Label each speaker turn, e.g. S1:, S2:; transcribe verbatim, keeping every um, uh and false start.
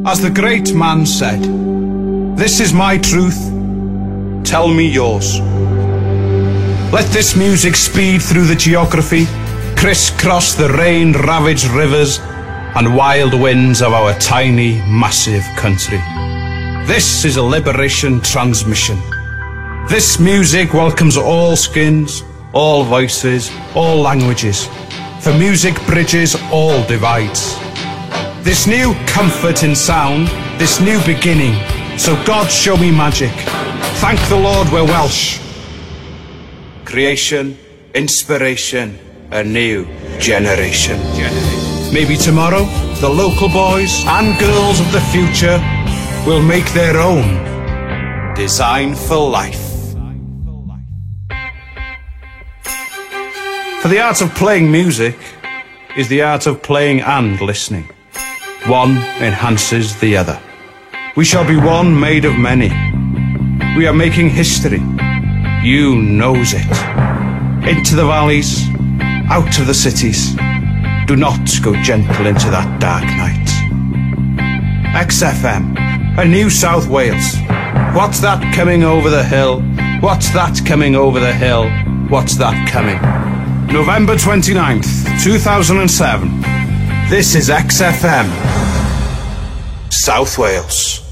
S1: As the great man said, "This is my truth, tell me yours." Let this music speed through the geography, crisscross the rain-ravaged rivers and wild winds of our tiny, massive country. This is a liberation transmission. This music welcomes all skins, all voices, all languages, for music bridges all divides. This new comfort in sound, this new beginning, so God show me magic. Thank the Lord we're Welsh. Creation, inspiration, a new generation. Maybe tomorrow, the local boys and girls of the future will make their own design for life. For the art of playing music is the art of playing and listening. One enhances the other. We shall be one made of many. We are making history. You knows it. Into the valleys, out of the cities. Do not go gentle into that dark night. X F M, a New South Wales. What's that coming over the hill? What's that coming over the hill? What's that coming? November twenty-ninth, two thousand seven. This is X F M, South Wales.